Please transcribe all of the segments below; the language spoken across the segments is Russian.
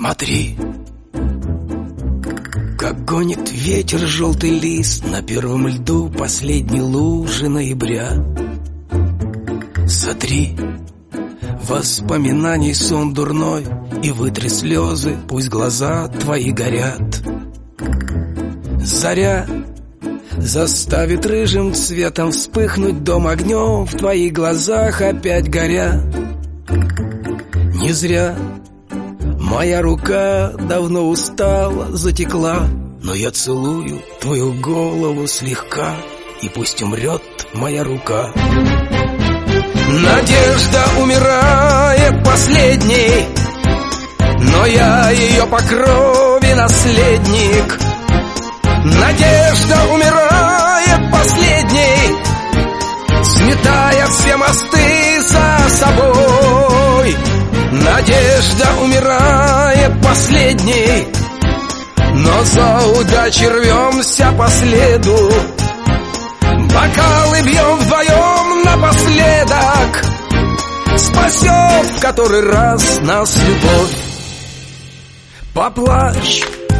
Смотри, как гонит ветер желтый лист на первом льду последней лужи ноября. Сотри воспоминаний сон дурной и вытри слезы, пусть глаза твои горят. Заря заставит рыжим цветом вспыхнуть дом огнем в твоих глазах опять горя. Не зря моя рука давно устала, затекла, но я целую твою голову слегка, и пусть умрет моя рука. Надежда умирает последней, но я ее по крови наследник. Надежда умирает последней, сметая все мосты за собой. Надежда умирает последней, но за удачей рвемся по следу. Бокалы бьем вдвоем напоследок, спасет в который раз нас любовь. Поплачь,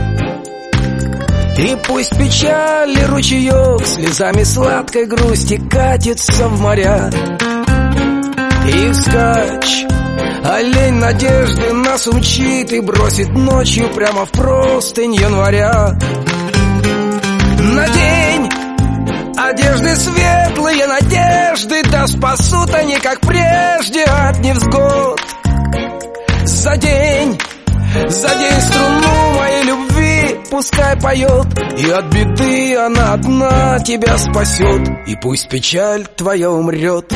и пусть печали ручеек слезами сладкой грусти катится в моря. И вскачь, олень надежды нас умчит и бросит ночью прямо в простынь января. Надень одежды светлые надежды, да спасут они, как прежде, от невзгод. Задень струну моей любви, пускай поет, и от беды она одна тебя спасет, и пусть печаль твоя умрет.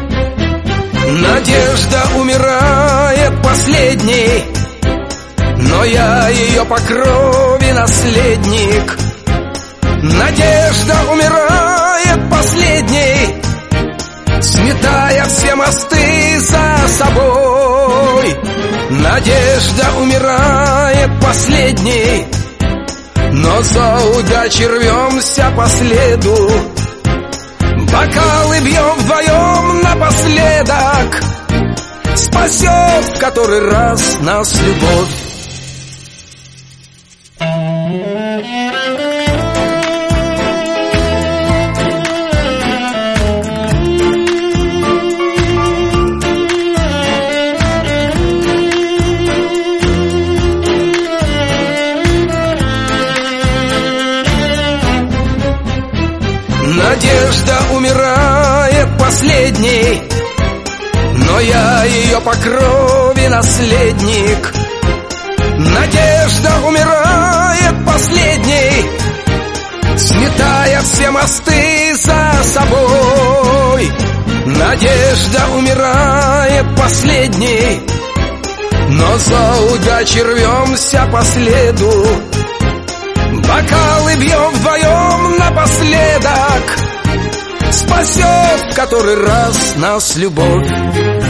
Надежда умирает последней, но я ее по крови наследник. Надежда умирает последней, сметая все мосты за собой. Надежда умирает последней, но за удачей рвемся по следу. Бокалы бьем вдвоем напоследок, спасет в который раз нас любовь. Надежда умирает последней, но я ее по крови наследник. Надежда умирает последней, сметая все мосты за собой. Надежда умирает последней, но за удачей рвемся по следу. Бокалы бьем вдвоем напоследок, спасет в который раз нас любовь.